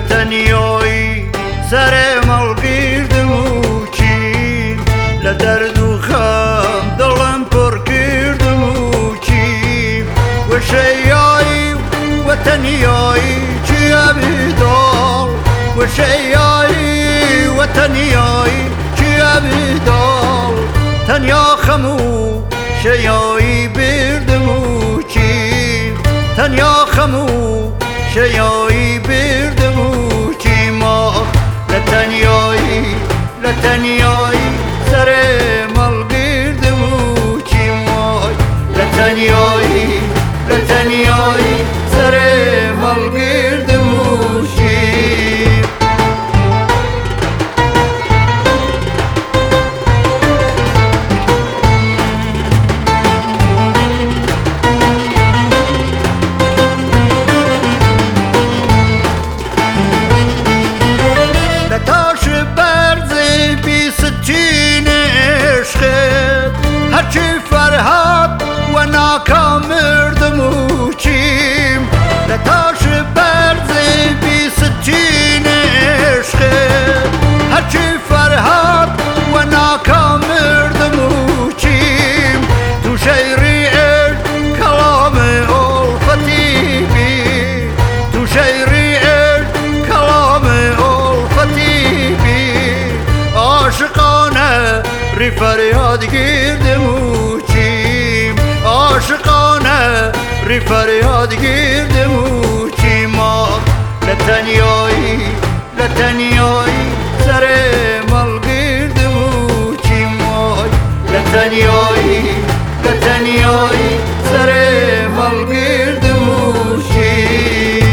تەنیۆی سەرێ مەڵگیردم و چین لە دەرد و خەم دڵم پڕ کردم و چین وەشەیایی وەتەنیایی چیە بیداڵ وەشەیایی وەتەنیایی چیە بیداڵ تەنیا خەم و شەیایی بردم و چین تەنیا خەم و شەیایی بردم و چیماخ لە تەنیایی لە تەنیایی سەرێ مەڵگیردم و چیمای لە تەنیایی لە تەنیایی سەرێ مەڵگیردم و چیم هەرچی فەرهاد وە ناکامردم و چیم لە تاش بەرزی بیستین عشقت هەرچی فەرهاد وە ناکامردم و چیم تووشەی ڕیعت کەڵامی ئۆڵفەتی بی تووشەی ڕیعت کەڵامی ئۆڵفەتی بی عاشقانە ڕی فەریاد گیردم و چیم عاشقانە ڕی فەریاد گیردم و چیماخ لە تەنیایی لە تەنیایی سەرێ مەڵگیردم و چیمای لە تەنیایی لە تەنیایی سەرێ مەڵگیردم و چیم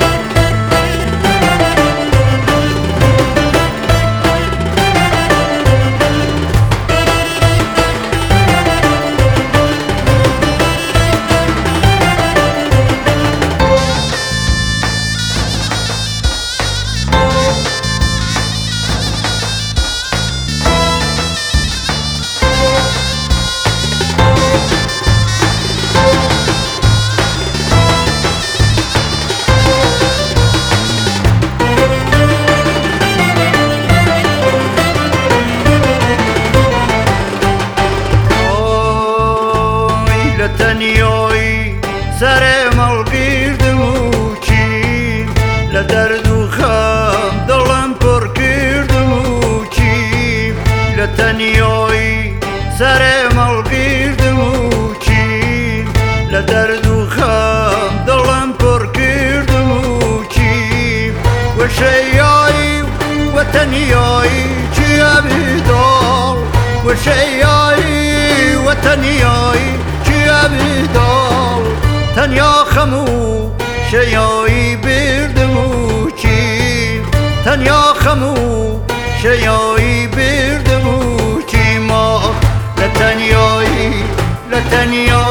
تەنیۆی سەرێ مەڵگیردم و چین لە دەرد و خەم دڵم پڕ کردم و چین لە تەنیۆی سەرێ مەڵگیردم و چین لە دەرد و خەم دڵم پڕ کردم و چین وەشەیایی وەتەنیایی چیە بیداڵ وەشەیایی وەتەنیایی بیداڵ تەنیا خەم و شەیایی بردم و چیم تەنیا خەم و شەیایی بردم و چیماخ لە تەنیایی لە تەنیایی